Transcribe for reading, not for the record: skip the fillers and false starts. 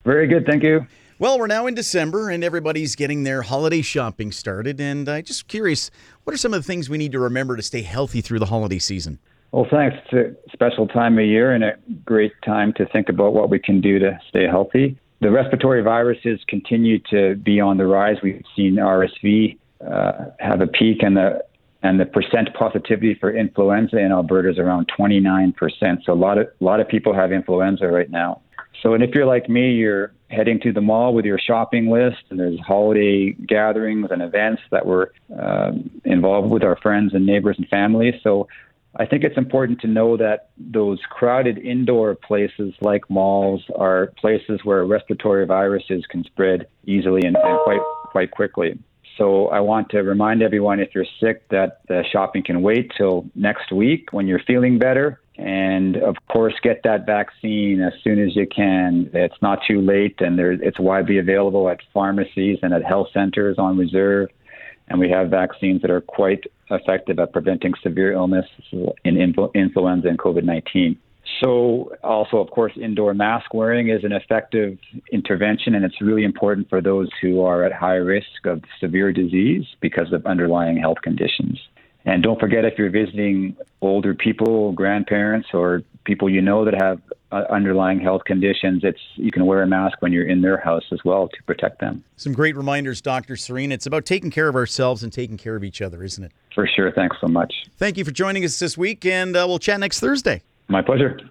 Very good, thank you. Well, we're now in December and everybody's getting their holiday shopping started. And I'm just curious, what are some of the things we need to remember to stay healthy through the holiday season? Well, thanks. It's a special time of year and a great time to think about what we can do to stay healthy. The respiratory viruses continue to be on the rise. We've seen RSV have a peak, and the percent positivity for influenza in Alberta is around 29%. So a lot of people have influenza right now. So, and if you're like me, you're heading to the mall with your shopping list, and there's holiday gatherings and events that we're involved with our friends and neighbors and family. So I think it's important to know that those crowded indoor places like malls are places where respiratory viruses can spread easily and quite quickly. So I want to remind everyone, if you're sick, that the shopping can wait till next week when you're feeling better. And of course, get that vaccine as soon as you can. It's not too late, and it's widely available at pharmacies and at health centers on reserve. And we have vaccines that are quite effective at preventing severe illness in influenza and COVID-19. So also, of course, indoor mask wearing is an effective intervention, and it's really important for those who are at high risk of severe disease because of underlying health conditions. And don't forget, if you're visiting older people, grandparents, or people you know that have underlying health conditions, you can wear a mask when you're in their house as well to protect them. Some great reminders, Dr. Serene. It's about taking care of ourselves and taking care of each other, isn't it? For sure. Thanks so much. Thank you for joining us this week, and we'll chat next Thursday. My pleasure.